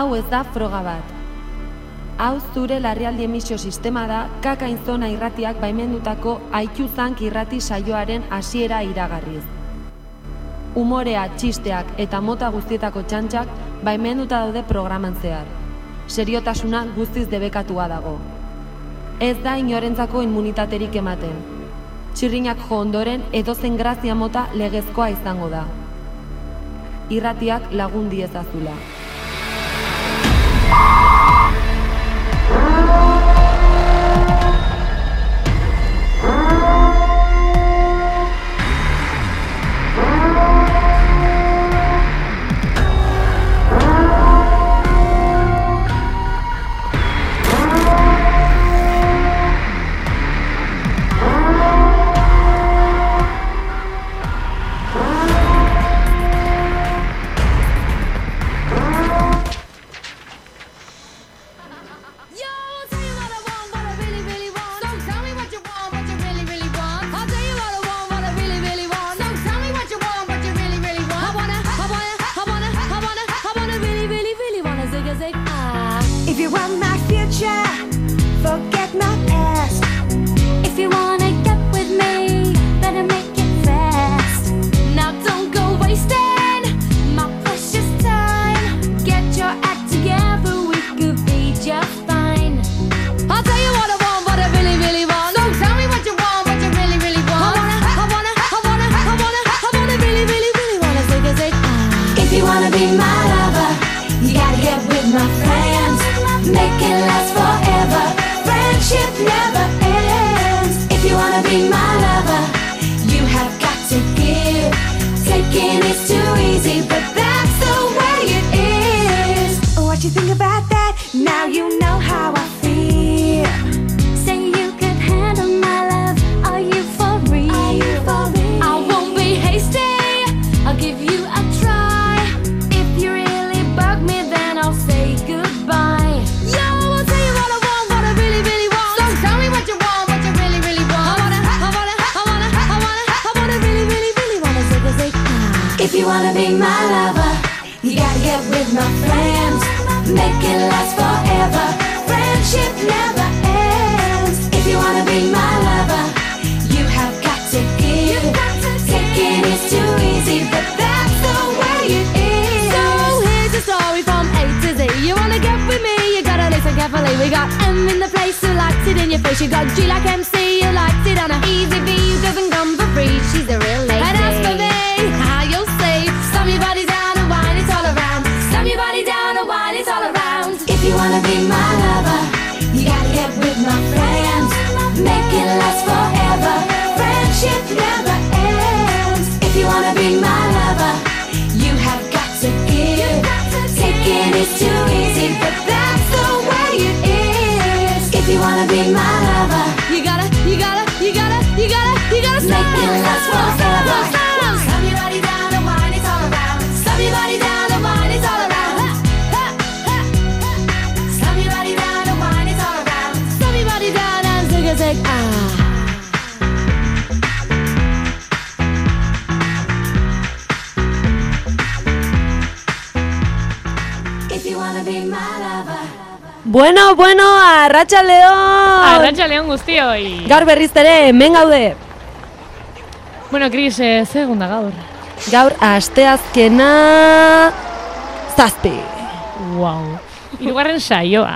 Hau ez da froga bat. Hau zure larrialdi emisio sistema da Kakainzona irratiak baimendutako Aituzank irrati saioaren hasiera iragarriz. Umorea, txisteak eta mota guztietako txantxak baimenduta daude programan zehar. Seriotasuna guztiz debekatua dago. Ez da inorentzako immunitaterik ematen. Txirrinak jo ondoren edozen grazia mota legezkoa izango da. Irratiak lagun diezazula. We got M in the place who likes it in your face. You got G like MC who likes it on a easy V who doesn't come for free. She's a real lady. And as for me, how you'll see. Slam your body down and wine it all around. Slam your body down and wine it all around. If you wanna be my lover, you gotta get with my friends. Make it last forever. Friendship never ends. If you wanna be my lover, you have got to give. Taking is too easy, but that's the way it is. If you wanna be my lover, you gotta make it last forever. Slam your body down and wine it all around. Slam your body down and wine it all around. Slam your body down and wine it all around. Slam your body down and zig If you wanna be my lover. Bueno, arratsaldeon! Arratsaldeon guztioi! Gaur berriz ere, hemen gaude! Bueno, Cris, ze egun da gaur? Gaur asteazkena... 7. Wow! 3. saioa!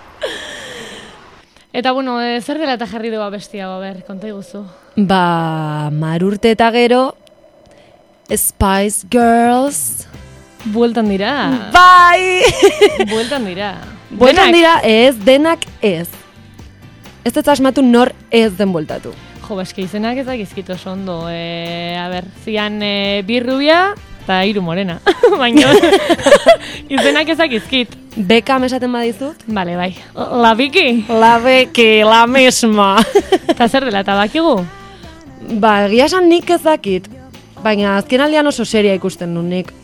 Eta, bueno, zer dela eta jarri dugu bestiago, konta iguzu? Marurte eta gero... Spice Girls... Bueltan dira! Bai! Bueltan dira! Bueltan dira ez, denak ez. Ez ez asmatu nor ez den bueltatu. Jo, eski izenak ezak izkitu oso ondo. Zian bi rubia eta 3 morena. Baina izenak ezak izkit. Bekam esaten badizut? Bale, bai. La Biki? La Beki, la misma. Eta zer dela, eta bakigu? Egia esan nik ezakit. Baina azken aldean oso seria ikusten nun nik.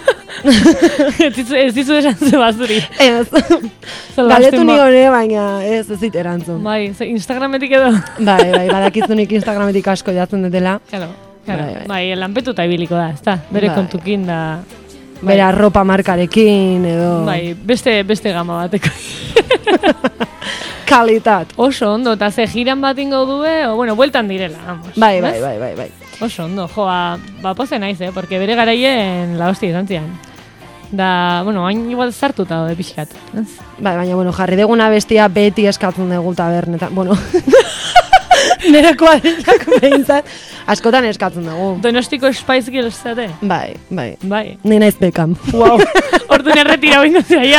Ez dizu esan ze bazuri. Ez. Galetu nigone, baina ez dit erantzun. Bai, Instagrametik edo. Bai, badakizunik Instagrametik asko jatzen dutela. Claro. Bai, lanpetuta ibiliko da, ezta? Bere kontukin da. bere arropa markarekin, edo... Bai, beste gama bateko. Kalitat. Oso ondo, eta ze jiran bat ingo due, o, bueno, bueltan direla, vamos. Bai. Oso ondo, ba, poze naiz, porque bere garaien la hostia izan zian. Da, bueno, hain igual zartuta de pixkat. Bai, baina, bueno, jarri deguna bestia beti eskatzen dugu tabernetan, bueno... Nerako adinak behintzat, askotan eskatzen dugu. Donostiko Spice Girls zate? Bai. Ni naiz Beckham. Wow, orduan erretira bingo zira,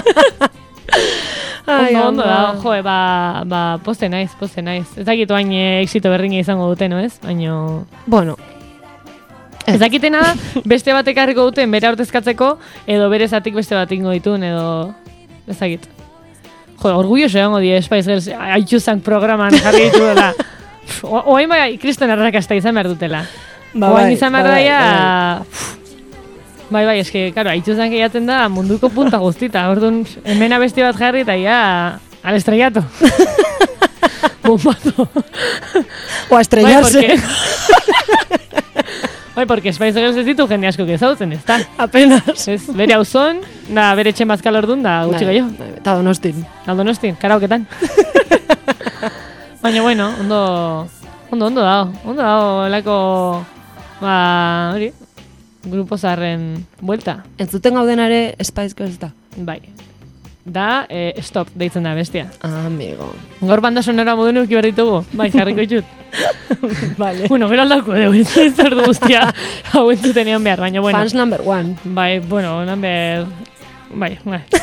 Ai, ondo da, joe, ba, poste naiz. Ez dakitu hain exito berrina izango dute, no ez? Baina... Bueno. Ez dakitena da, beste batek harriko duten bere aurtezkatzeko, edo bere zatik beste bat ingo ditun, edo... Ez dakit. Jo, orgulloso egongo die Spice Girls haitxuzank programan jarri ditu dela. Oain bai, kriston errakasta izan behar dutela. Oain izan behar daia... Bai, eske, karo, haitxuzank egiaten da munduko punta guztita. Orduan, hemen abesti bat jarri eta ya... Al estrellato. Bombazo. O a estrellarse. Bai, porque Spice Girls ez ditu jende asko gezautzen, ez da? Apenas. Ez, bere hauzon, da bere etxe mazkal ordun, da gutxi gehiago. Eta Donostin. Karaoketan. Baina, bueno, ondo dago, elako, ba, hori, grupo zaharren buelta. Entzuten gaudenare Spice Girls da. Bai. Da, stop, deitzen da bestia. Amigo. Gaur banda sonora modu nuki berritugu. Bai, jarriko itxut. Vale. Bueno, gero aldako dugu, ez ordu guztia hau entzutenean behar, baina bueno. Fans number 1. Bai, bueno, number... Bai.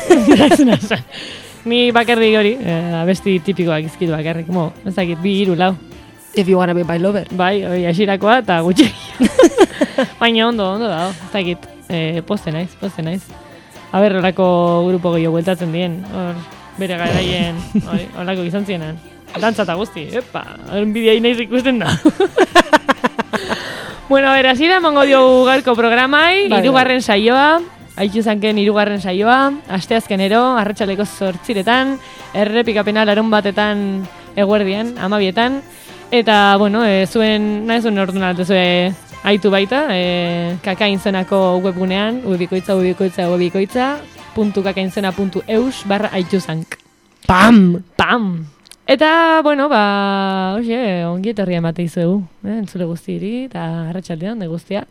Ni bakarrik hori, abesti tipikoak izkitu bakarrik, ez dakit, 2, 3, 4. If you wanna be my lover. Bai, asirakoa eta gutxi. Baina ondo dago, ez dakit, poste naiz. Aber, horako grupo gehiago bueltatzen dien, hor, bere garaien, horako izan zienan. Dantza eta guzti, epa, enbidia inaiz ikusten da. Bueno, así da emango diogu gaurko programai, hirugarren saioa, haitxuzanken hirugarren saioa, asteazkenero, arratsaleko 8:00, errepikapena larun batetan eguerdian, 12:00, eta, bueno, zuen, nahizun orduan altezue, aitu baita, kakainzenako webgunean, ubikoitza.kakainzena.eus/haitxuzank. Pam! Eta, bueno, ba, hoxe, ongi etorria emate izuegu, entzule guztiri, eta arratsaldean de guztia.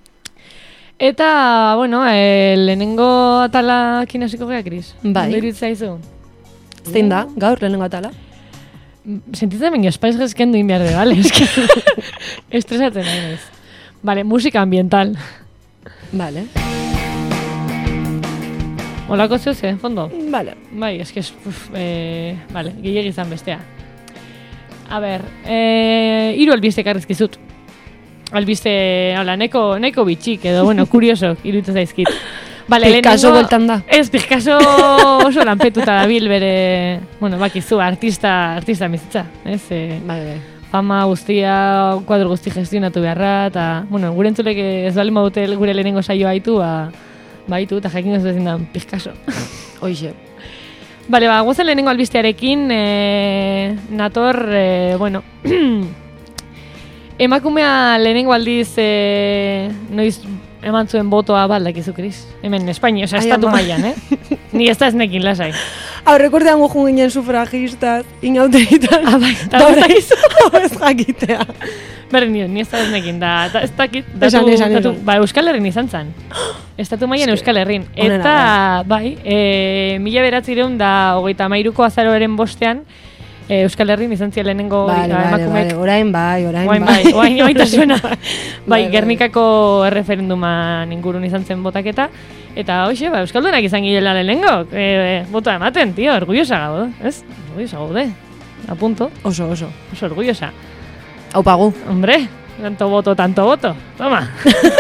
Eta, bueno, lehenengo atala kinasiko gea, Kris? Bai. Diritza izu? Zein da, gaur lehenengo atala? Sentitzen benio, Spice Girls kendu inbiarde, bale? Estresatzen nahi naiz. Vale, música ambiental. Vale. Olako zeuze, fondo? Vale. Bai, eske, vale, gehiagizan izan bestea. A ber, 3 albiste karrizkizut. Albiste, hola, neko bitxik, edo, bueno, kuriosok, iruditzen zaizkit. Vale, Picasso bueltan da. Ez, Picasso oso lanpetuta dabil bere, bueno, bakizu, artista bizitza, ez? Bai. Fama guztia, kuadro guzti gestionatu beharra, eta, bueno, gure entzulek ez bali maute gure lehenengo saioa baitu, eta jakin ez bezin da Picasso. Hoixe. Bale, ba, guazen lehenengo albistearekin, nator, bueno, emakumea lehenengo aldiz, noiz eman zuen botoa baldakizu, Kris. Hemen, Espainia, oza, estatu mailan, Ni ez da ez nekin, lasai. Aurrekordean gujun ginen sufragistas, inauteritan. Bai, eta hortakizu. Ez jakitea. Berri ni ez da ez nekin, da ez dakit. Esan. Ba, Euskal Herrin izan zan. Estatu mailan Euskal Herrin. Eta, bai, 1933ko azaroaren 5 Euskal Herrin izan zian lehenengo emakumeek. Orain bai. Orain baita zuena. Bai, Gernikako erreferenduman ingurun izan zen botaketa. Eta hoxe, ba, Euskaldunak izan girela lehenengo. Botoa ematen, tío, orgullosa gaude, ez? Orgullosa gaude. Apunto. Oso. Oso orgullosa. Hau pagu. Hombre, tanto voto. Toma.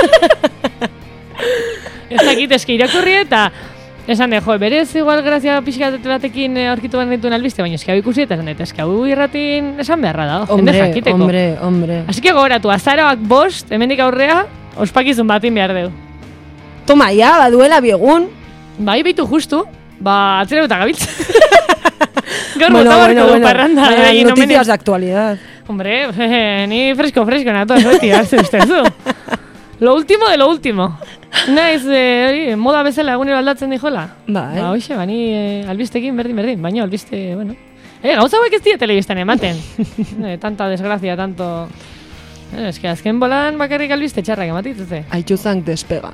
Ez dakit, eski irakurri eta esan de, berez igual grazia pixkat batekin aurkitu behar dituen albiste, baina eski hau ikusi eta esan de, eski hau irratin esan beharra da, jende jakiteko. Hombre. Así que gogoratu, azaroak 5, hemendik aurrea, ospakizun batin behar deu. Toma, ya, baduela biegun. Bai, beitu justu, atzera eta gabiltz. Gaur bueno, parranda. Noticias de actualidad. Hombre, ni fresko nato, beti, hartze ustezu. Lo último de lo último. Naiz, moda bezala egunero aldatzen dijola. Bai. Ba, hoxe, bani albistekin berdin, baina albiste, bueno. Gauza hauek ez dira telebistan ematen. Tanta desgracia, tanto... Es que azken bolan bakarrik albiste txarrak ematituzte. Aituzank despega.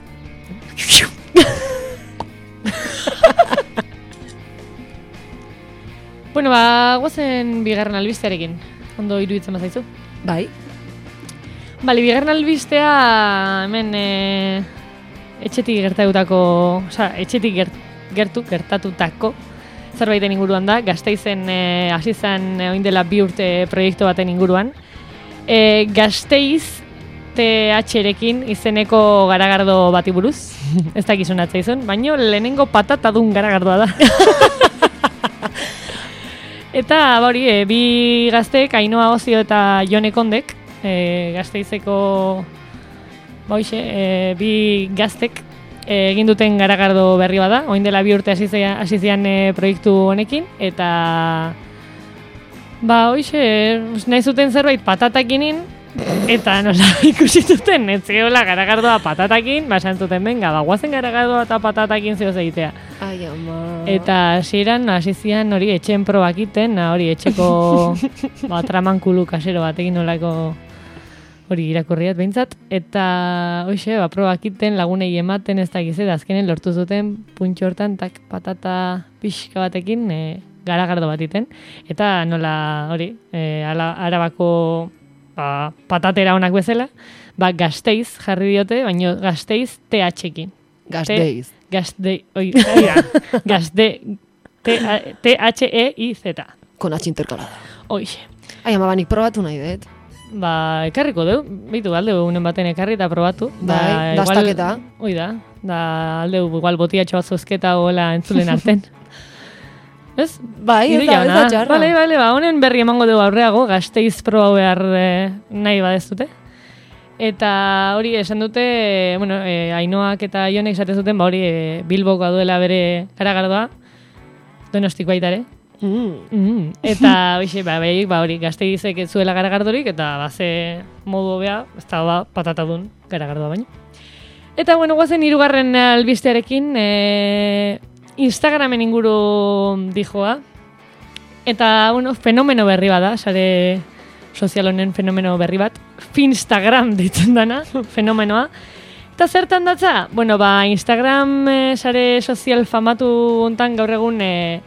Bueno, ba, guazen bigarren albistearekin. Ondo iruditzen bazaizu. Bai. Bale, bigarren albistea hemen etxetik gertatutako, etxetik gertatutako zerbaiten inguruan da. Gasteizen hasi zen orain dela 2 urte proiektu baten inguruan. Gasteiz TH-rekin izeneko garagardo bati buruz. Ez dakizun atzaizun, baina lehenengo patatadun garagardoa da. Eta hori, bi gaztek, Ainhoa Ozio eta Jone Kondek, Gasteizeko bi gaztek egin duten garagardo berri bada, orain dela 2 urte hasi zian proiektu honekin, eta nahi zuten zerbait patataginin, eta nola ikusi zuten, ez zegoela garagardoa patatakin, basan zuten benga, guazen garagardoa eta patatakin zehoz egitea. Ai, ama. Eta hasieran hasi zian hori etxen probak iten, hori etxeko tramankulu kasero batekin nolako hori irakurriat behintzat, eta probak iten lagunei ematen ez dakiz, azkenen lortu zuten puntxo hortan patata pixka batekin garagardo bat iten, eta nola hori Arabako patatera honak bezala, Gasteiz jarri diote, baina Gasteiz TH-ekin. Gasteiz. T-H-E-I-Z. Con H intercalada. Oixe. Ai, ama, banik probatu nahi dut. Ekarriko du, bitu alde unen baten ekarri eta probatu. Bai, dastaketa. Alde igual botiatxo bat zozketa gola entzulen arten. Ez? Bai, ez da txarra. Bale, honen berri emango dugu aurreago, Gasteiz proba behar nahi badeztute. Eta hori esan dute, Ainhoak eta Jonek esaten zuten, hori Bilboko duela bere garagardoa, Donostik baita ere. Eta hori Gasteizek ez zuela garagardorik, eta ze modu hobea, ez da patatadun garagardoa baina. Eta guazen 3. albistearekin, Instagramen inguru dijoa. Eta, fenomeno berri bada, sare sozial honen fenomeno berri bat. Finstagram deitzen dana, fenomenoa. Eta zertan datza? Instagram sare sozial famatu hontan gaur egun,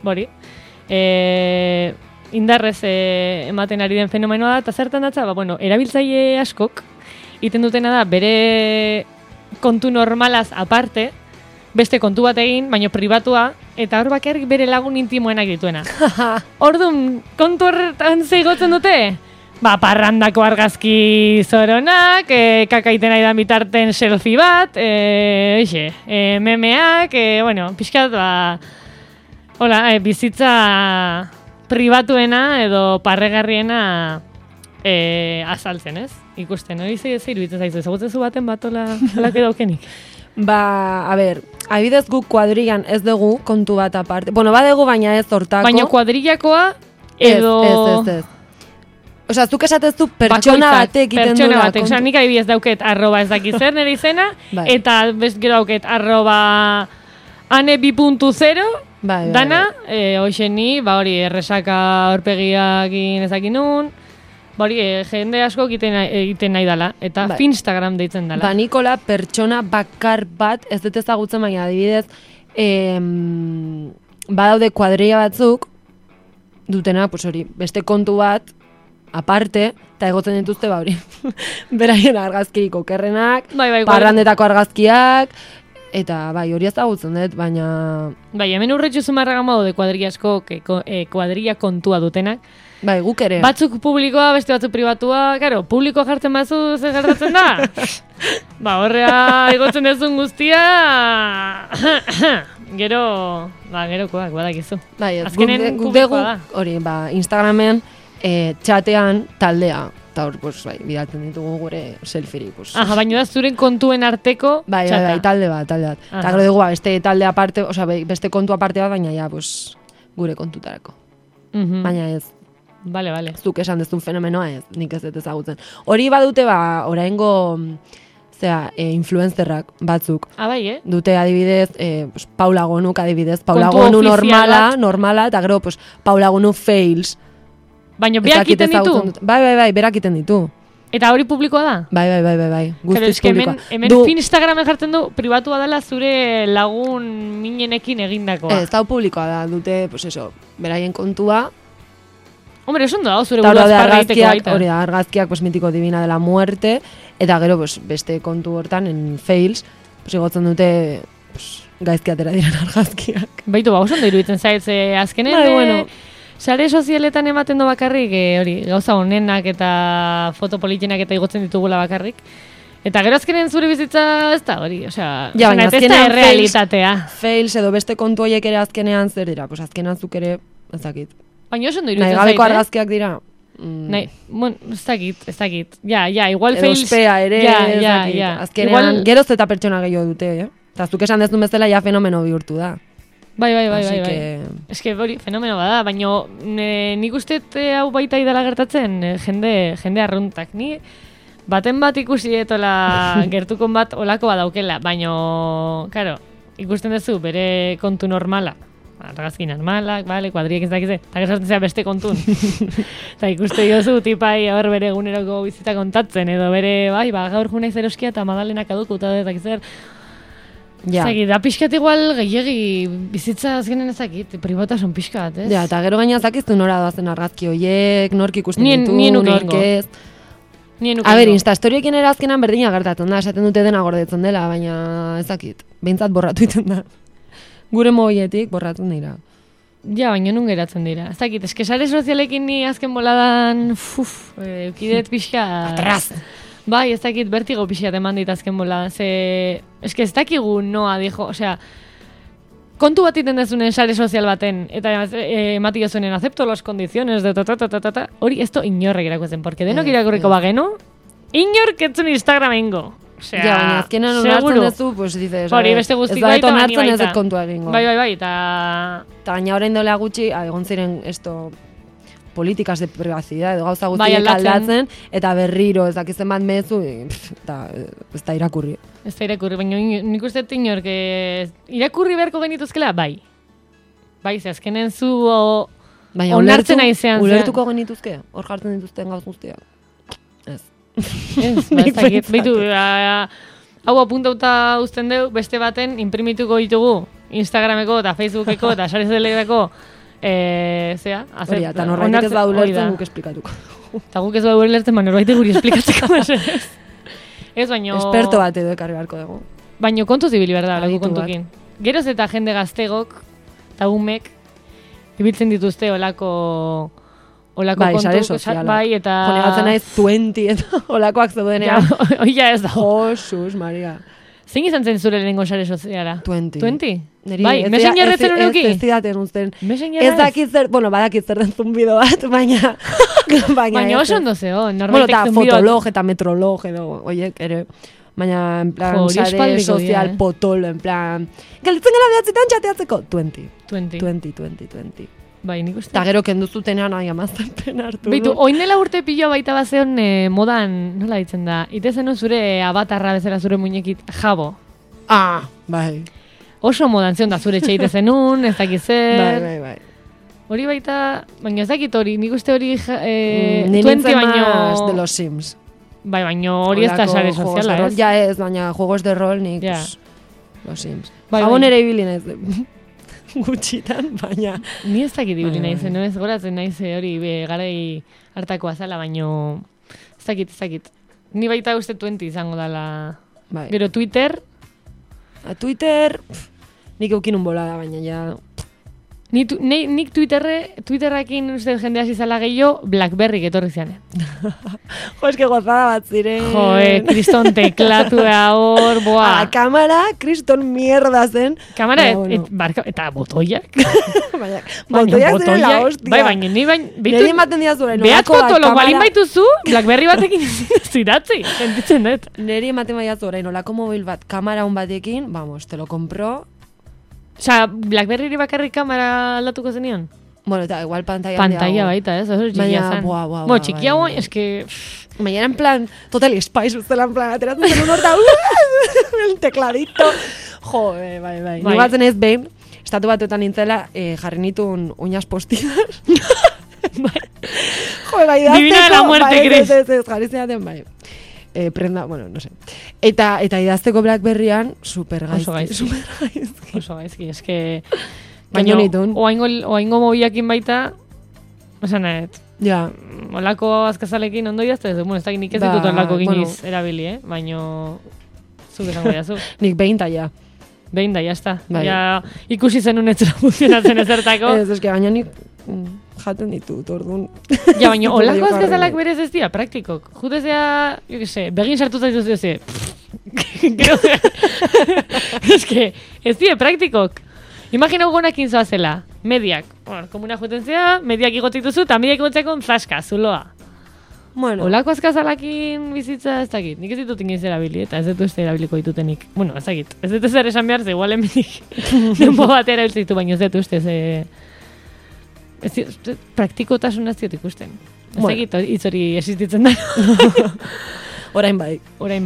indarrez ematen ari den fenomenoa da. Eta zertan datza? Erabiltzaile askok, iten dutena da, bere kontu normalaz aparte, beste kontu bat egin, baino pribatua, eta hor bakarrik bere lagun intimoenak dituena. Orduan, kontu horretan zeigotzen dute? Parrandako argazki zoronak, kakaiten nahi da bitarten selfie bat, memeak, pixkat, bizitza pribatuena edo parregarriena azaltzen, ez? Ikusten, hori zeiru iruditzen zaizu, ezagutzen zu baten bat olak edaukenik? A ber, abidez guk kuadrilan ez dugu kontu bat aparte. Badegu baina ez hortako. Baina kuadrilakoa edo... Ez. Osa, zuk esatezu pertsona batek iten dula. Pertsona batek, nik adibidez dauket arroba ez dakiz zer nire izena, eta gero dauket arroba ane2.0, dana, hoxe ni, hori erresaka horpegiakin ezakin nun, jende asko egiten nahi dala, eta Finstagram deitzen dala. Nikola pertsona bakar bat, ez dut ezagutzen baina adibidez, badaude kuadrilla batzuk, dutena, beste kontu bat, aparte, eta egotzen dituzte beraien argazkirik okerrenak, parrandetako argazkiak, eta hori ezagutzen dut, baina... Hemen urretxu zumarragan de kuadrilla asko, kuadrilla kontua dutenak, guk ere. Batzuk publikoa, beste batzuk pribatua, publikoa jartzen batzu zer gertatzen da? Horrea egotzen dezun guztia... Gero, gerokoak, badakizu. Azkenen publikoa da. Hori, Instagramen, txatean taldea. Eta hor, bidaltzen ditugu gure selfierik. Baina da zuren kontuen arteko txata. Talde bat. Eta gero dugu, beste talde aparte, beste kontu aparte bat, baina gure kontutarako. Baina ez. Bale. Zuk esan dezun fenomenoa ez, nik ez dut ezagutzen. Hori badute, oraingo influencerrak batzuk. Bai, Dute adibidez, Paula Gonuk adibidez, Paula Kontu Gonu ofizial normala, eta gero, Paula Gonu fails. Baina beak iten ditu? Bai, berak iten ditu. Eta hori publikoa da? Bai, guztiz publikoa. Hemen Instagramen jartzen du, pribatua dela zure lagun minenekin egindakoa. Ez, hau publikoa da, dute, beraien kontua. Hombre, esun da, zure burua azparra egiteko baita. Hori da, argazkiak, mitiko divina de la muerte, eta gero, beste kontu hortan, en fails, igotzen dute, gaizki atera diren argazkiak. Baitu, oso ondo iruditzen zait, azkenen, sare sozialetan ematen du bakarrik, hori, gauza honenak eta foto politenak eta igotzen ditugula bakarrik. Eta gero azkenen zure bizitza ez da, hori, osea, ez da errealitatea. Fails edo beste kontu horiek ere azkenean zer dira, azkenean zuk ere, ez dakit. Baina oso ondo iruditzen zait, gabeko argazkiak dira. Ez dakit. Ja, igual edo fails. Edo ospea ere, ez dakit. Azkenean, geroz eta pertsona gehiago dute, Eta zuk esan dezun bezala ja fenomeno bihurtu da. Bai. Ez que hori fenomeno bada, baina nik uste hau baita idala gertatzen jende arruntak. Ni baten bat ikusi etola gertukon bat olako badaukela, baina, karo, ikusten duzu bere kontu normala. Argazki normalak, kuadriek ez dakize, eta gertatzen zera beste kontun. Eta ikuste diozu tipai hor bere eguneroko bizita kontatzen, edo bere, gaur junaiz eroskia eta madalenak adukuta eta dakizer. Da pixkat igual gehiagi bizitza azkenen ezakit, pribatasun pixkat, ez? Ja, eta gero gaina zakiztu nora doazen argazki horiek, nork ikusten ditu, nork ez. A ber, instastoriekin ere azkenan berdina gertatzen da, esaten dute dena gordetzen dela, baina ezakit, behintzat borratu iten da. Gure mobiletik borratzen dira. Ja, baina nun geratzen dira. Ez dakit, eske sare sozialekin ni azken boladan, eukidet pixka... Atraz! Bai, ez dakit, bertigo pixkat eman dit azken boladan. Eske ez dakigu noa, dijo, osea, kontu bat iten dezunen sare sozial baten, eta emati jozunen, acepto las condiciones de hori ez to inorrek irakuzen, porque denok irakurriko bagenu, inork etzun Instagram ingo. Ja, baina azkenan onartzen dezu, pues dices, beste guztik baita, bani baita. Ez dut kontua egingo. Bai, eta gaina orain dola gutxi, egon ziren políticas de privacidad, edo gauza guztiak aldatzen, eta berriro, ez dakizen bat mezu, eta ez da irakurri. Ez da irakurri, baina nik uste inork irakurri beharko genituzkela, bai. Bai, ze azkenen zu onartzen aizean. Ulertuko genituzke, hor jartzen dituzten gauz guztiak. Ez. Beitu, hau apuntauta uzten deu, beste baten imprimituko ditugu Instagrameko eta Facebookeko eta sare sozialetako eta norbaitek ez badu lertzen guk esplikatuko. Eta guk ez badu lertzen, norbaitek guri esplikatzeko. Ez, baino... Esperto bat edo ekarri beharko dugu. Baino kontuz ibili berda, lagu kontukin. Geroz eta jende gaztegok eta umek ibiltzen dituzte olako kontu, sare sozialak. Bai, eta... Jonegatzen naiz 20 eta olakoak zeudenean. Oia ez da. Josuz, Maria. Zein izan zen zure lehenengo sare soziala? 20. Bai, mesengerretzen honuki? Ez zidaten uzten. Ez dakit zer, badakit zer den zumbido bat, baina... Baina oso ondo zeo, norbaitek zumbido. Eta fotolog eta metrolog edo, oiek, ere... Baina, en plan, sare sozial potol, en plan... Galitzen gara behatzitan txateatzeko? 20. Bai, nik uste. Eta gero kenduzutenean, amazten pen hartu. Beitu, oinela urte pilo baita bazeon modan, nola ditzen da, itezen zure avatarra bezala zure muñekit jabo. Bai. Oso modan zion da zure txeite zenun, ez dakit zer. Bai. Hori baita, baina ez dakit hori, nik uste hori 20 baino... de los Sims. Bai, baina hori ez da sare soziala, ez? Ja ez, baina juegos de rol nik, los Sims. Jabon ere ibili naiz gutxitan, baina... Ni ez dakit ibili naiz, ez goratzen naiz hori garai hartako azala, baina ez dakit. Ni baita uste 20 izango dala. Gero Twitter... Twitter... Nik eukin bolada, baina ja... Nik Twitterrekin uste jende hasi zala gehiago, BlackBerry etorri zianen. Eske gozada bat ziren. Kriston teklatua hor, boa. Kamera, kriston mierda zen. Kamera, eta botoiak. Botoiak ziren la hostia. Bai, baina ni bain... Neri ematen dira zure. Behat fotolo balin baituzu, BlackBerry batekin zidatzi. Sentitzen dut. Neri ematen baina zure, nolako mobil bat, kamera hon batekin, vamos, te lo compro... Osa, BlackBerry bakarrik kamera aldatuko zenion? Bueno, eta igual pantalla baita, ez? Oso txikia zen. Bueno, txikia guai, eske... Baina en plan, Total Spice, ustela en plan, ateratzen zen un horta, el tecladito. Jo, bai. Ni batzen ez behin, estatu batuetan nintzela, jarri nituen uñas postizas. Jo, bai, dazteko. Divina de la muerte, Cris. Ez, jarri zeaten, bai. Prenda, bueno, no sé. Eta idazteko Blackberryan, supergaizki. Oso gaizki, eske... Baina nitun. Oaingo mobiakin baita, esan nahet. Ja. Olako azkazalekin ondo idazte, bueno, ez da nik ez ditut olako giniz erabili, baina zuk esango jazu. Nik behin da, ja. Behin da, jazta. Ja, ikusi zenun etzera funtzionatzen ezertako. Ez, eske baina nik jaten ditut, orduan. Ja, baina olako azkazalak berez ez dira, praktikok. Jutezea, jo que se, begin sartu zaitu ze. Eske, ez dira, praktikok. Imagina gonakin zoazela, mediak. Bueno, komuna juten zea, mediak igotik duzu, eta mediak igotzeko zaska, zuloa. Bueno. Olako azkazalakin bizitza ez dakit. Nik ez ditut inoiz erabili, eta ez dut uste erabiliko ditutenik. Bueno, ez dakit. Ez dut ezer esan behar, ze igual emenik denbo batera hiltze ditu, baina ez dut uste, praktikotasun ez dut ikusten. Ez dakit, hitz hori existitzen da. Orain bai.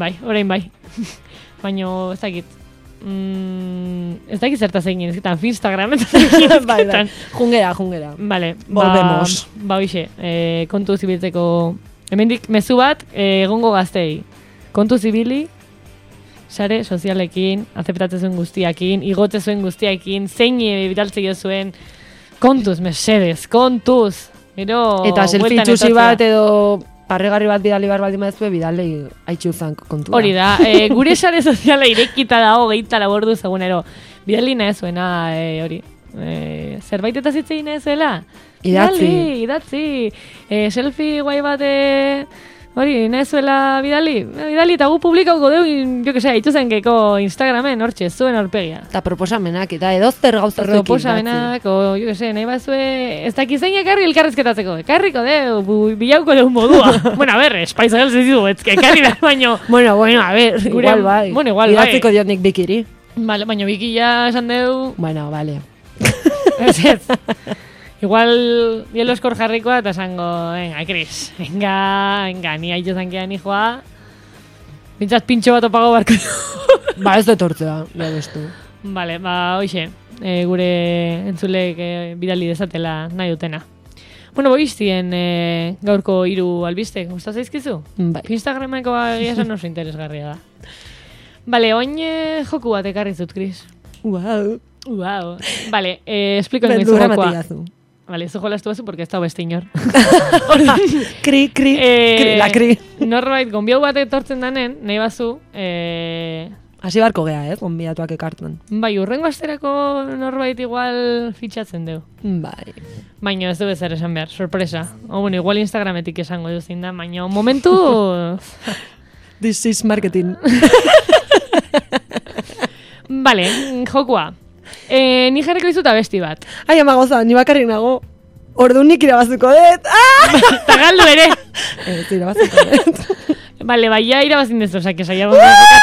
Baina ez dakit. Ez dakit zertaz egin, ez gitan Instagram eta bai. Jungera. Vale, volvemos. Hoxe, kontu zibiltzeko, hemendik mezu bat, egongo gaztei. Kontu zibili, sare sozialekin, azeptatzen zuen guztiakin, igotze zuen guztiakin, zein bidaltze jo zuen, kontuz, mesedez, kontuz. Eta selfie txusi bat edo... Parregarri bat bidali bar baldin badezue, bidalei haitxuzan kontua. Hori da, gure sare soziala irekita dago gehieta laborduz egunero. Bidali nahi zuena, hori. Zerbait eta zitzein nahi zuela? Idatzi. Selfie guai bat, hori, nahi zuela bidali eta gu publikauko deu, jo que se, haitxuzen geko Instagramen, hortxe, zuen horpegia. Eta proposamenak, eta edozter gauzazuekin. Proposamenak, o jo que se, nahi bazue, ez dakizein ekarri elkarrezketatzeko. Ekarriko deu, bilauko deu modua. Bueno, a ber, espaiz agel zizidu, ekarri da, baino. Bueno, a ber, igual bai. Bueno, igual bai. Idatziko diot nik bikiri. Vale, baino biki ya esan deu. Bueno, vale. Ez. Igual, bielo eskor jarrikoa, eta esango, venga, Cris, venga, ni haitxo zankean hijoa, bintzat pintxo bat opago barko. Ba, ez dut hortzea, da bestu. Vale, hoxe, gure entzulek bidali dezatela nahi dutena. Bueno, boiztien gaurko 3 albiste, gustaz zaizkizu? Bai. Instagrameko egia esan oso interesgarria da. Vale, oin joku bat ekarri zut, Cris. Wow. Vale, explico en mi jokoa. Vale, eso jolastu bazu porque ez da beste inor. La kri. Norbait, gonbiau bat etortzen danen, nahi bazu... Hasi barko gea, gonbiatuak ekartzen. Bai, urrengo asterako norbait igual fitxatzen deu. Bai. Baina ez du bezer esan behar, sorpresa. Bueno, igual Instagrametik esango duzin da, baina momentu... This is marketing. Vale, jokua. Ni jarriko dizut abesti bat. Ai, ama goza, ni bakarrik nago. Orduan nik irabazuko dut. Ta galdu ere. Irabazuko dut. Vale, bai, ja irabazin dezu, osak esaiago.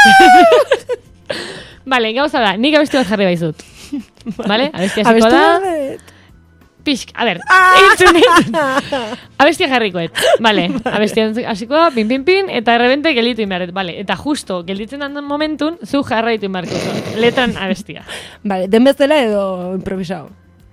Vale, gauza da, nik abesti bat jarri baizut. Vale, abesti hasiko da. Pixk, a ber, entzun. Abestia jarrikoet. Vale, abestia hasiko da, pin, eta errebente gelditu inberret. Vale, eta justo, gelditzen dan momentun, zu jarraitu inberko. Letran abestia. Vale, den bezala edo improvisao?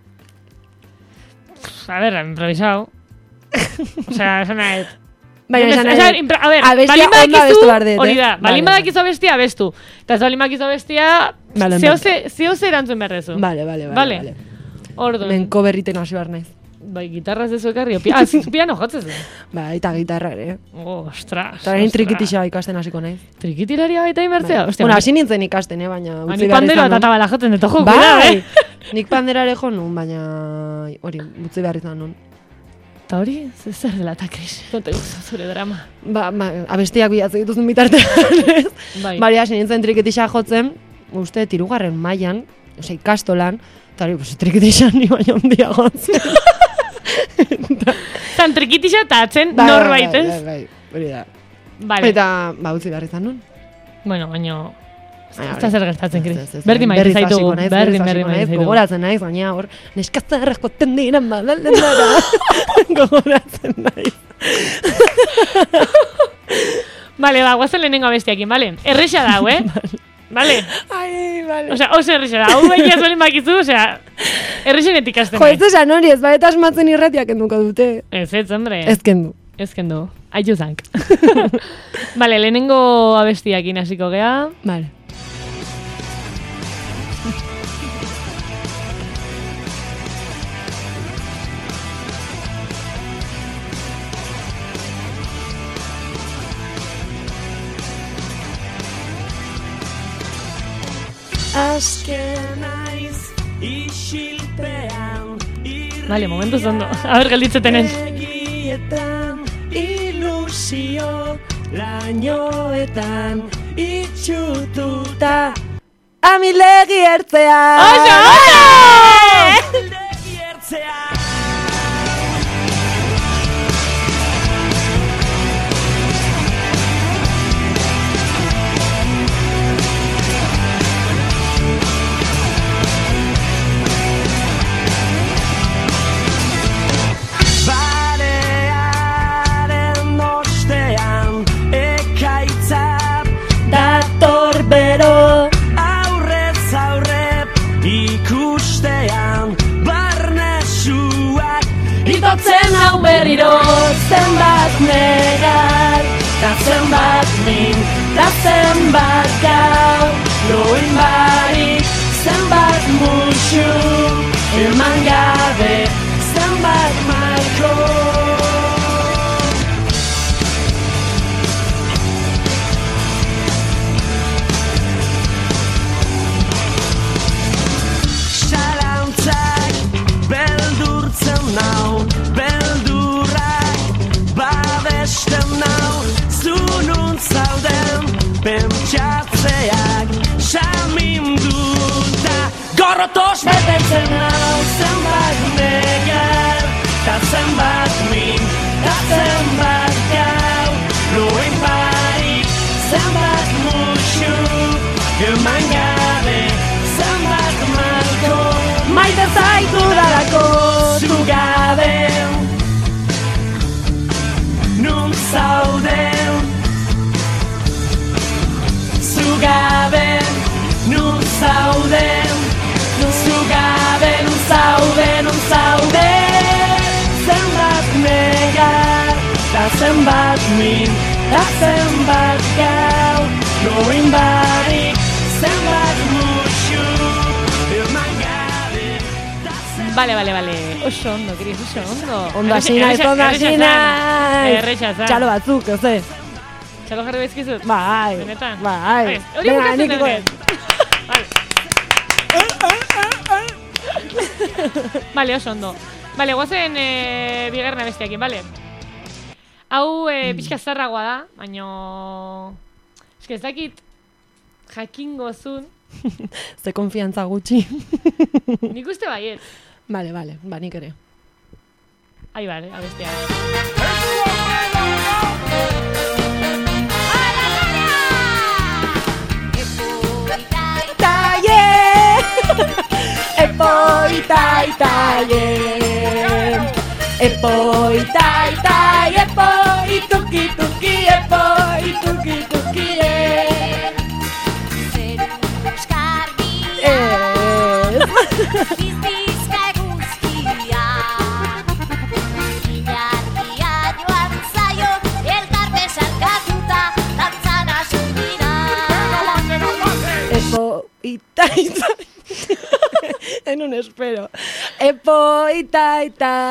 A ber, improvisao. Osea, esan nahet. Baina, a ber, abestia ondo abestu bardet, hori da, balin badakizu abestia, abestu. Eta ez balin badakizu abestia, zehose erantzun berrezu. Vale. Orduan. Benko berriten hasi behar naiz. Bai, gitarraz dezu ekarri. Piano jotzez du. Bai, eta gitarra ere. Ostras. Eta hain trikitisa ikasten hasiko naiz. Trikitilaria baita inbertzea? Bueno, hasi nintzen ikasten, baina utzi behar izan. Nik pandero eta tabala jotzen dut, ojo, bai. Nik panderare jo nun, baina hori, utzi behar izan nun. Eta hori, zer dela eta Cris, konta guzu zure drama. Ba, abestiak bilatzen dituzun bitartean. Bari, hasi nintzen trikitisa jotzen, uste, 3. mailan, ikastolan, eta hori, trikitisa ni baina ondia gotzen. Zan trikitisa eta atzen norbait, ez? Bai, hori da. Vale. Eta, utzi behar izan nun. Bueno, baina, Ez zer gertatzen, Kris. Berdin maite zaitugu. Berdin maite zaitugu. Gogoratzen naiz, baina hor, neskazarrak joten diren badalden dara. Gogoratzen naiz. Vale, guazen lehenengo abestiakin, vale? Erresa da, Vale? Ai, vale. Osea, oso erresa da. Hau baina zuelen bakizu, osea, erresenetik azten nahi. Ez esan hori, ez baeta asmatzen irratiak enduko dute. Ez, hombre. Ez kendu. Aitu zank. Vale, lehenengo abestiakin hasiko gea. Vale. Azken aiz isilpean Vale, momentu zondo. A ber, gelditzeten ez. Begietan ilusio lainoetan itxututa Amilegi ertzea! Oso! Amilegi ertzea Bero aurrez aurre ikustean barnesuak Itotzen hau berriro zenbat negar da zenbat min da zenbat gau loin barik zenbat musu eman gabe zenbat marko beldurrak babesten nau zunun zauden pentsatzeak saminduta gorrotos betetzen nau zenbat negar ta zenbat min ta zenbat gau loen barik zenbat musu eman gabe zenbat marko maite zaitu darako zugaben nun zauden zugaben nun zauden zugaben nun zauden zenbat negar da zenbat min da zenbat gau loin barik zenbat musu eman gabe Vale. Oso ondo, Kris, oso ondo. Ondo asina. Errexazan. Txalo batzuk, oze. Txalo jarri bezkizut? Bai. Benetan? Bai. Hori bukatzen den. Vale, oso ondo. Vale, guazen bigarren abestiakin, vale? Hau pixka zarragoa da, baino... Ez dakit jakingo zun. Ze konfiantza gutxi. Nik uste baiet. Vale, ba nik ere. Ahí vale, abestia. Epoi tai, epoi tuki tuki, epoi tuki tuki, Bizbizka eguzkia Ilargia joan zaio Elkarte sarkatuta Dantzan asundira tai En un espero Epoi tai,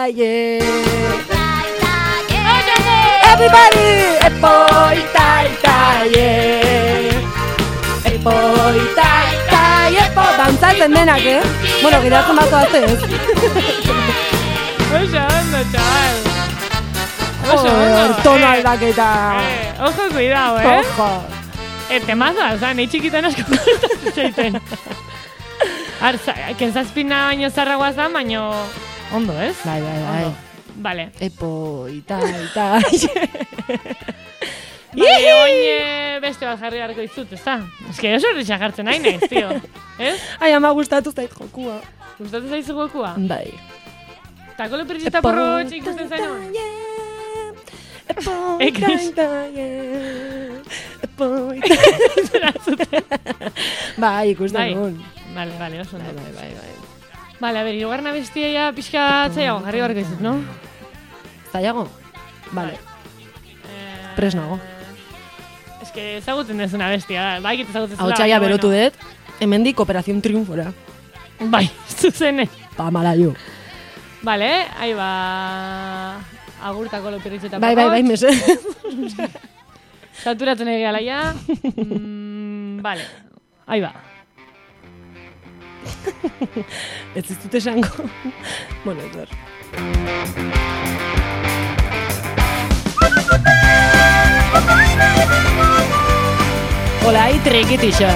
everybody! Epoi tai, epoi tai, dantzatzen denak, Bueno, giratzen bato ez. Oso ondo, chaval. Tono aldaketa. Ojo, cuidado, Ojo. Temazo, oza, nahi txikitan asko txaiten. Kentzazpina baino zarragoa zan, baino ondo, ez? Bai. Vale. Epoi tai. Oine beste bat jarri beharko izut, ez da? Ez que oso erritxak jartzen nahi naiz, tio. Ez? Ai, ama gustatu zait jokua. Gustatu zaizu jokua? Bai. Ta kolo perritxeta porro ikusten zaino? Bai, ikusten nun. Vale, oso. Bai. Vale, a ver, irugarna bestia ya pixka zaiago, jarri beharko izut, no? Zaiago? Vale. Pres nago. Es que ezagutzen dezuna bestia, bai, ezagutzen zela. Hau txaia berotu dut, hemendik Operación Triunfora. Bai, zuzene. Pa malaio. Vale, ahí va... Agurtako loperritxeta bai, mese. Saturatzen egia laia. Vale, ahí va. Ez dut esango. Bueno, ez ber. Hola, y triquitilla.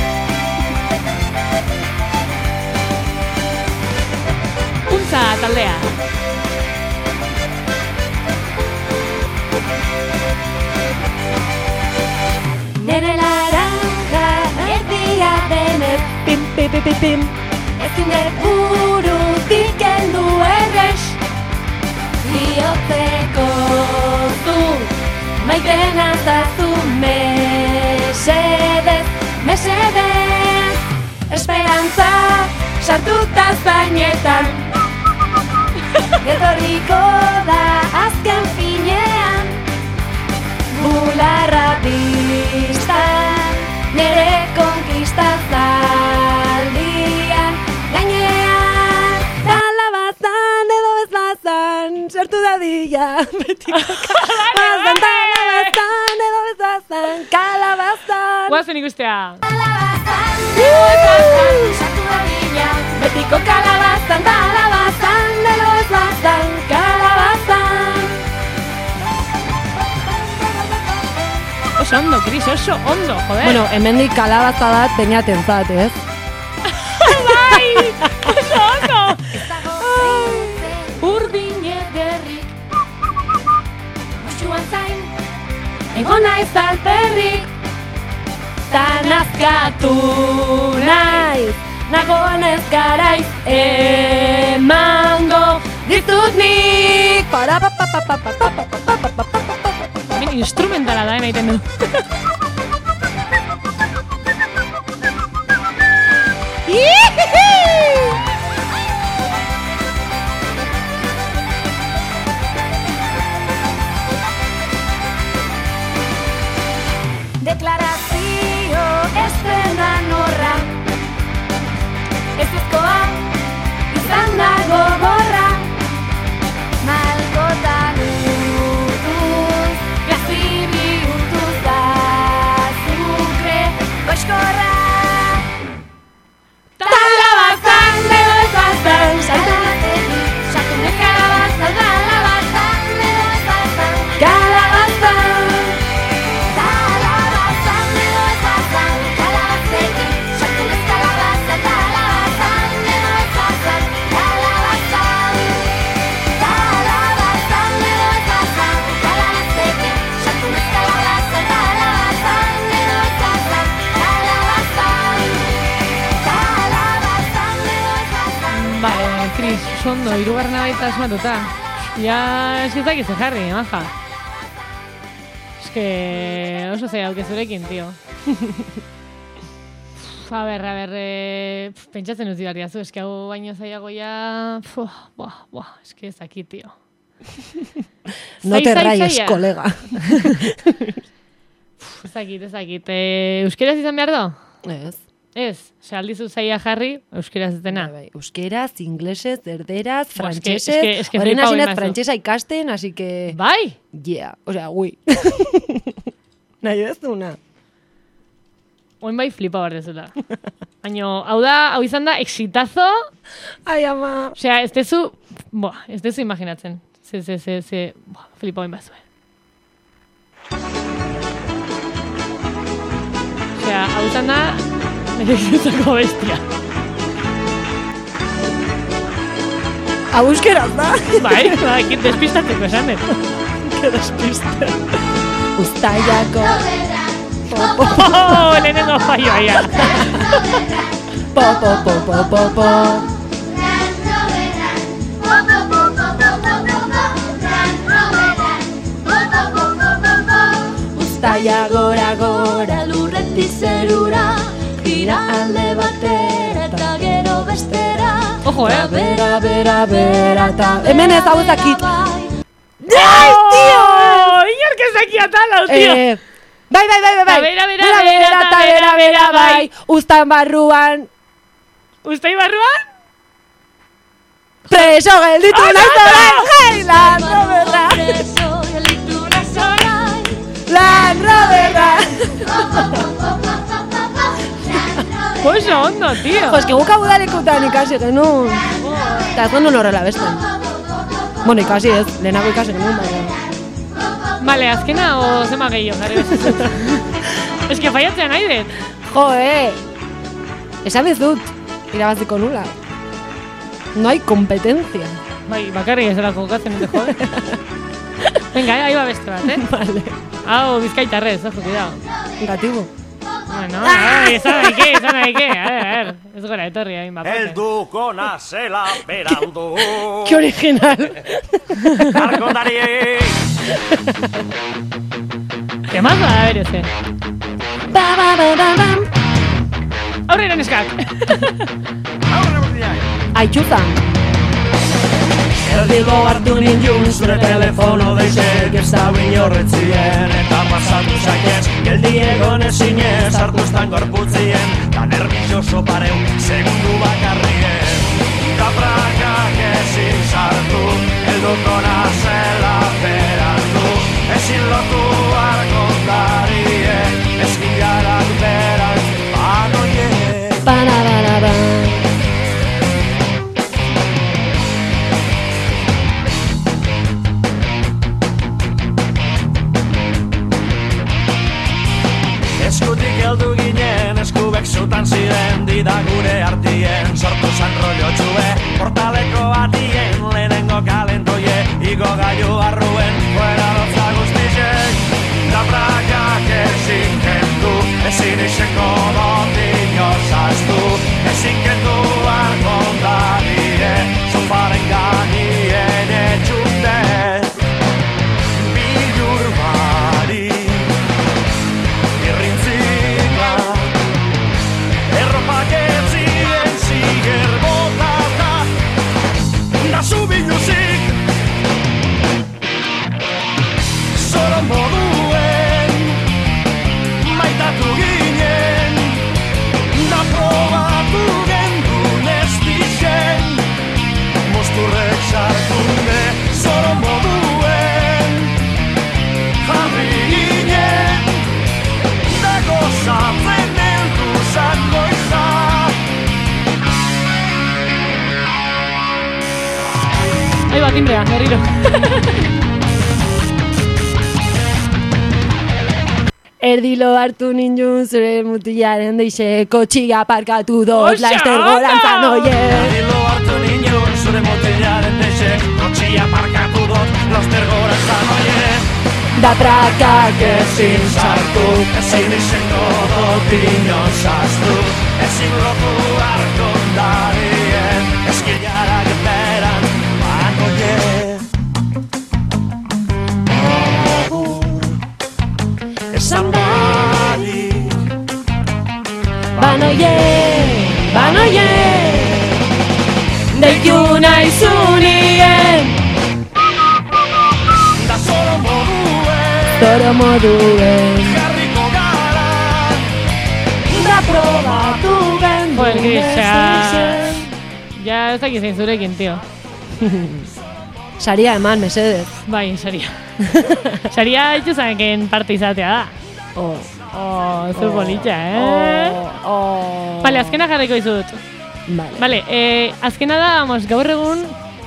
Untza taldea. Nere laranja erdia denez Pim. ezin dut burutik heldu errex bihotzeko zu maiten azazu mesedez esperantza sartuta zainetan etorriko da azken finean bularra biztan nere konkista zaldian gainean Talabazan edo ez bazan sartu dadila betiko kalabazan talabazan edo ez bazan kalabazan Guazen ikustea. Kalabazan edo ez bazan sartu dadila betiko kalabazan talabazan edo ez bazan kalabazan. Oso ondo, Cris, oso ondo, joder. Bueno, hemendik kalabaza bat beñaten zat, ez? Bai, oso ondo. Urdin ederrik Musuan zain Egon naiz alperrik Tanazkatu naiz Nagonez garaiz emango ditut nik Hemen instrumentala da, egiten du. Deklarazio estrenan horra Ezezkoa izan da gogorra Malkotan utuz Gazi bihurtuz da azukre goizkorra Talabazan edo ez bazan Sartu nez kalabazan Talabazan edo ez bazan Kalabazan Vale, Cris, ondo, hirugarrena baita asmatuta. Ja, eskizak izan jarri, maja. Eske, oso zei hauke zurekin, tio. A ber, pentsatzen utzi behar diazu, eske hau baino zaiago ja... Eske ezakit, tio. No te rayes, kolega. Ezakit. Euskeraz izan behar do? Ez. Aldizu zaia jarri, euskeraz etena. Bai. Euskeraz, inglesez, erderaz, frantsesez. Horren hasinat frantsesa ikasten, así que... Bai? Yeah, osea, gui. Nahi ez duna. Oin bai flipa behar dezula. Baina, hau izan da, exitazo. Ai, ama. Osea, ez dezu imaginatzen. Flipa oin bazue. Osea, hau izan da, Nerekitzako bestia. Hau euskeraz da? Bai, despistatzeko esan dut. Que despiste. Uztailako lehenengo faioa. Po. Uztaila gora lurretik zerura, gira alde batera eta gero bestera. Ojo, Bera, ta... Hemen ez hau ezakit. ¡Ay, tío! Inork ezaki atalau, tío. Bai. Bera, bai. Uztain barruan. Uztai barruan? Preso gelditu nahi lan roberra. Lan roberra. Oso ondo, tío. Pues que guk abudalekutan ikasi genuen. Eta ez genuen horrela besten. Bueno, ikasi ez, lehenago ikasi genuen, baina. Vale, azkena o zema gehiago, jarri bezazut. Ez que faiatzen nahi dut. Jo, esan ez dut, irabaziko nula. No hay competencia. Bai, bakarrik ez dela jokatzen dute jode. Venga, ahí va beste bat, Vale. Hau, bizkaitarrez, ojo, cuidado. Negativo. Bueno, izan daike, a ver, ez gora etorri hain bapatzen. Helduko nazela berandu. Qué original. Arkondari! Temazo da bereze. Aurrera neskak. Aitxutan. Erdigo hartu ninjun zure telefono deixek ez da binorretzien eta pasatu zaitez geldi egon ezinez hartuztan gorputzien da nervioso pareu segundu bakarrien da prakak ezin sartu helduko nazela berandu ezin lotu arkondarie eskilarak beran banoie Ba. Eskutik heldu ginen, eskubek zutan ziren dida gure artien, sortu zan rollo txue, portaleko batien, lehenengo kalentoie, igo gaiu arruen, fuera dotza guztizek, da prakak ezin kendu, ezin iseko dotin josaztu, ezin kendu arkondarie, sofaren ganien etxute, bilur bari. Erropak etzien ziger botata da zubiluzik zoro moduen maitatu ginen da probatu gendun ez dizen mosturrek sartunde zoro moduen jarri ginen da gozatzen Ahí va, timbrea, berriro. Erdilo hartu ninjun zure mutilaren deixeko txiga parkatu dut laster gorantzan oie. Erdilo hartu ninjun zure mutilaren deixeko txiga parkatu dut laster gorantzan oie. Da prakak Ezin sartu, ezin izango dut inozaztu, ezin lotu arkondarien, eskilarak beran banoie. Esan badik Banoie Deitu nahi zunien da Zoro moduen jarriko gara, Da probatu gendun Joder, Gris, ya ez dakit zein zurekin, tío. Saria eman, mesedez. Bai, saria. Saria itxuzaneken parte izatea da. Zur bolitxa, Vale, azkena jarriko izut. Vale, azkena da, gaur egun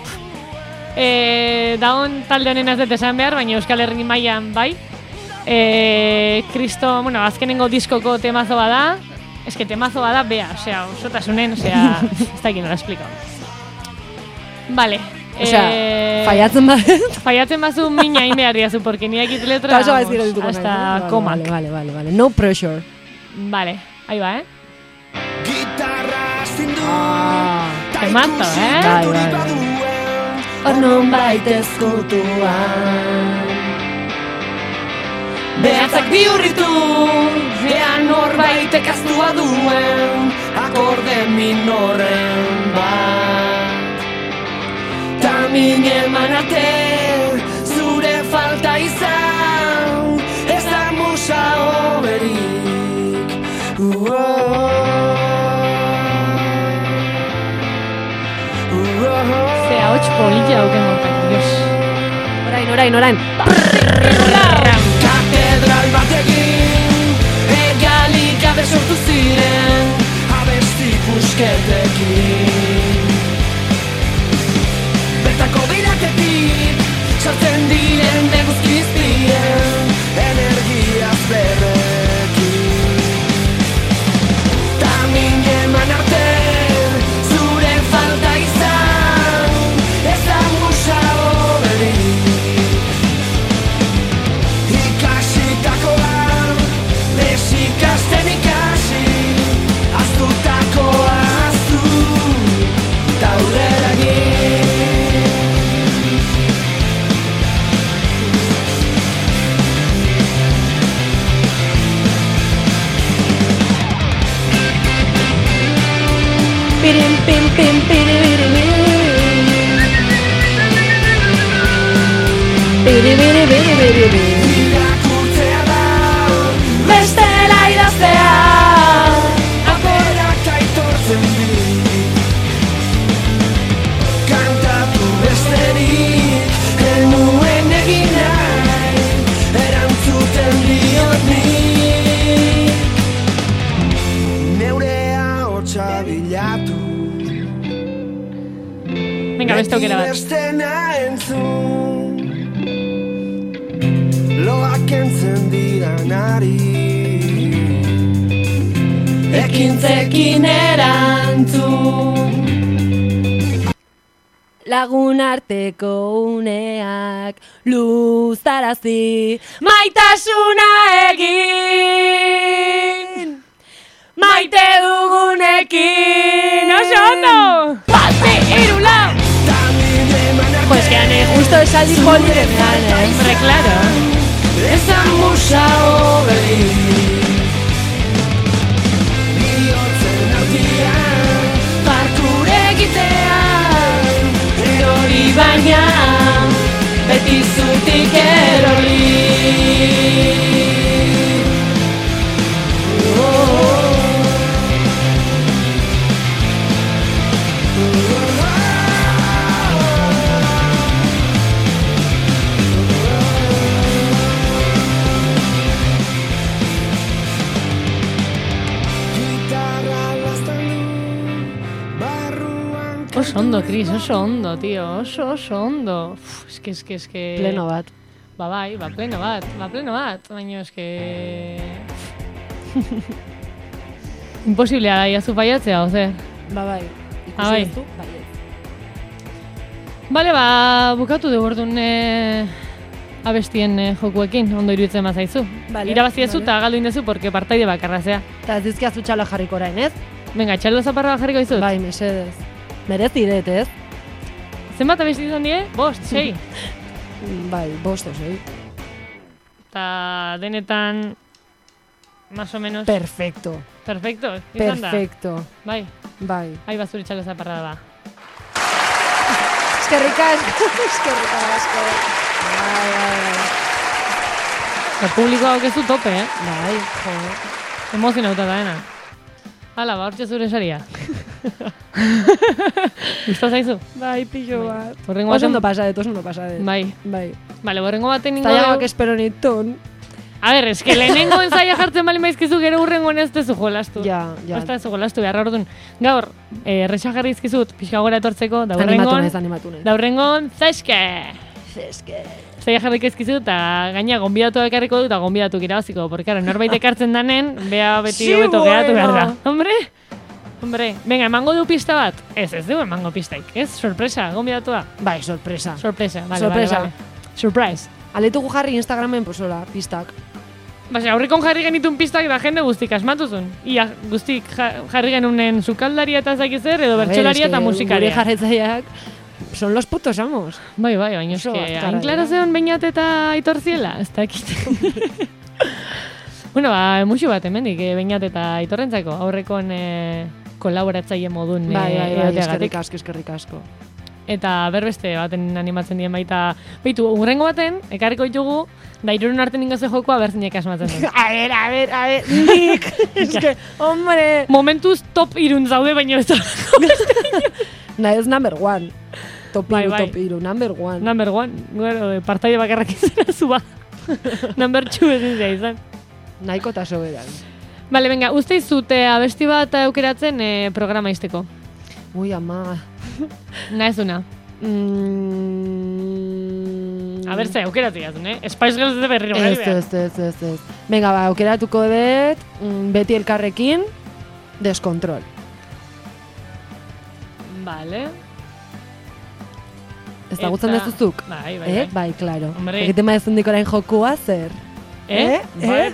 dagon talde honen ez dut esan behar, baina Euskal Herri mailan bai. Kristo, bueno, azkenengo diskoko temazo bada. Ez que temazo bada, bea, osea, osotasunen, osea, ez dakit nola esplikau. Vale, Faiatzen badet. Faiatzen bazu mina inbehar diazu, porque ni ekit letra, hasta komak. Vale. No pressure. Vale, ahí va, Gitarra zindu Temazo, Bai. Hor non baitez kutuan. Behatzak bihurritu, ean norbaitek aztua duen, akorde minorren bat. Ta min eman arte, zure falta izan, ez da musa oberik. Ze ahots polilla hauken mortak, Dios. Orain. Katedral batekin, egalik gabe sortu ziren, abesti pusketekin. Bertako biraketik, sartzen diren neguzkiztien, energiaz berrekin. Ta min eman arte, zure falta izan, ez da musa oberik. Desikasten ikasi, aztutakoa aztu, ta aurrera egin. Pirim, pim, pim, piribiribi. Piribiribiribiribi. Irakurtzea da, Bestela idaztea. aperak aitortzen dit. Kantatu besterik, enuen egin nahi, erantzuten diot nik. Neure ahotsa bilatu, Venga, beste aukera bat. bestena entzun, loak entzen diranari, ekintzekin erantzun. Lagun arteko uneak luzarazi, maitasuna egin, maite dugunekin. Oso ondo! Pazpi, irulau! Pues que ane justo esaldi polirenean, Hombre, claro. Ezan musa oberik, bihotzen artian, parkure egitean, erori baina, beti zutik erori. Oso ondo, Cris, oso ondo, tío. Oso ondo. Es que... Pleno bat. Bai, pleno bat. Baina eske... Imposiblea da, iazu faiatzea, oze. Bai. Bai. Bale, bukatu dugu orduan abestien jokuekin, ondo iruditzen bazaizu. Vale, Irabazi ezu eta galdu indezu, porque partaide bakarra zea. Eta ez dizkiazu txalo jarriko orain, ez? Venga, txaldo zaparra jarriko dizut? Bai, mesedez. Merezi dut, ez? Zenbat abesti izan die? 5, 6. Bai, 5 o 6. Eta denetan, más o menos... Perfecto. Izan da? Perfecto. Bai, Bai. bazuri txalo zaparra da ba. Eskerrik asko. Bai. Publikoa aukezu tope, Bai, jo. Emozionauta da dena. Hala, hortxe zure saria. Gusta zaizu? Bai, pillo bat. Horrengo Oso baten... ondo pasadet. Bai. Bai. Bale, horrengo baten ningo... Zaiagoak espero nitun. A ber, eske lehenengo ensaia jartzen bali maizkizu gero hurrengoen ez dezu jolastu. Ja. Ez da jolastu behar orduan. Gaur, erresa jarri izkizut, pixka gora etortzeko, da hurrengoan... Animatu nez. Da hurrengoan, zaizke! Zaila jarrik ezkizu eta gaina gonbidatu ekarriko du eta gonbidatu irabaziko. Porque, norbait ekartzen danen, bea beti hobeto geratu behar da. Hombre? Hombre, venga, emango du pista bat? Ez du emango pistaik, ez? Sorpresa, gonbidatua. Bai, sorpresa. Sorpresa, vale, sorpresa. Vale. Surprise. Aletugu jarri Instagramen, pues hola, pistak. Baina, aurrikon jarri genitun pistak da jende guztik asmatuzun. Ia, guztik jarri genunen sukaldaria eta zakizer, edo bertxolaria eta musikaria. Gure jarretzaileak son los putos amos. Bai, baina eske, hain klaro zeon Beñat eta Aitor ziela, ez dakit. Bueno, musu bat hemendik, Beñat eta Aitorrentzako, aurrekon kolaboratzaile modun. Bai, eskerrik asko. Eta berbeste baten animatzen dien baita. Beitu, urrengo baten, ekarriko ditugu, da irurun arten ingoze jokoa berzinek asmatzen den. A ver, nik, eske, hombre. Momentuz top irun zaude, baina ez da. Na, ez number one. Top iru, number one. Number one, partaide bakarrak izan zu ba. Number 2 ezin izan. Nahiko eta soberan. Bale, venga, uste izute abesti bat aukeratzen programa izteko. Ui, ama. Na ez una. A ber, ze, aukeratu jatun, Spice Girls de berriro gari behar. Ez. Venga, ba, aukeratuko dut, beti elkarrekin, Descontrol. Vale. Ez da gutzen dezuzuk? Bai. Bai, klaro. Hombre. Egiten maizun dikorain jokua, zer? Bai.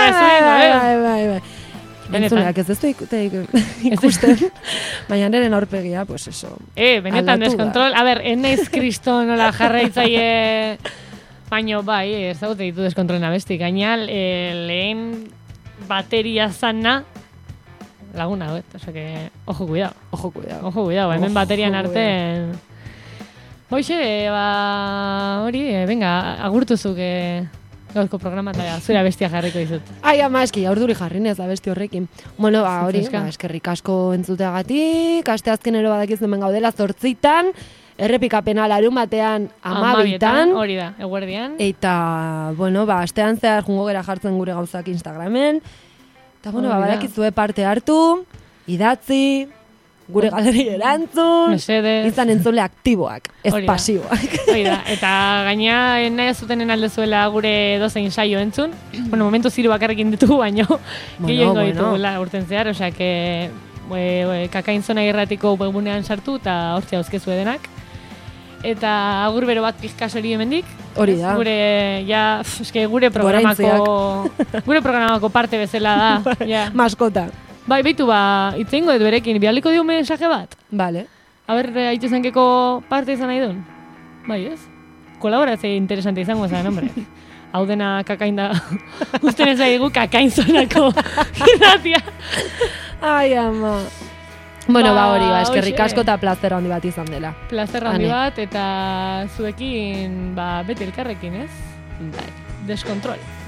Entzuleak ez du ikusten, baina neren aurpegia, pues eso. Benetan Descontrol, a ber, enaiz kriston nola jarraitzaile, baino bai, ez dagote ditu Descontrolen abesti, gaina lehen bateria zana, laguna, oso que, ojo cuidado, hemen baterian artean. Hoxe, hori, venga, agurtuzuk, gaurko programa eta zure abestia jarriko dizut. Ai, ama, eski, aurduri jarrinez abesti horrekin. Bueno, hori, eskerrik asko entzuteagatik, asteazkenero badakizu hemen gaudela 8:00, errepikapena larun batean 12:00. Hori da, eguerdian. Eta, bueno, astean zehar jungo gera jartzen gure gauzak Instagramen. Eta, bueno, badakizue parte hartu, idatzi, gure galeri erantzun, mesedez, izan entzule aktiboak, ez pasiboak. Hori da, eta gaina nahi zutenen aldezuela gure dozein saio entzun. Bueno, momentu ziru bakarrekin ditugu, baino gehiago ditugula urten zehar, osea, que Kakainzona irratiko webunean sartu eta hortzea auzkezu denak. Eta agur bero bat pizkasori hemendik. Hori da. Gure programako parte bezala da. Maskota. Bai, beitu itzeingo dut berekin, bialiko dio mensaje bat. Vale. A ber, haitu zankeko parte izan nahi duen. Bai, ez? Kolaboratze interesante izango zen, hombre. Hau dena kakainda, usten ez daigu Kakainzonako irratia. Ai, ama. Bueno, hori, eskerrik asko eta plazer handi bat izan dela. Plazer handi bat, eta zuekin, beti elkarrekin, ez? Bai. Descontrol.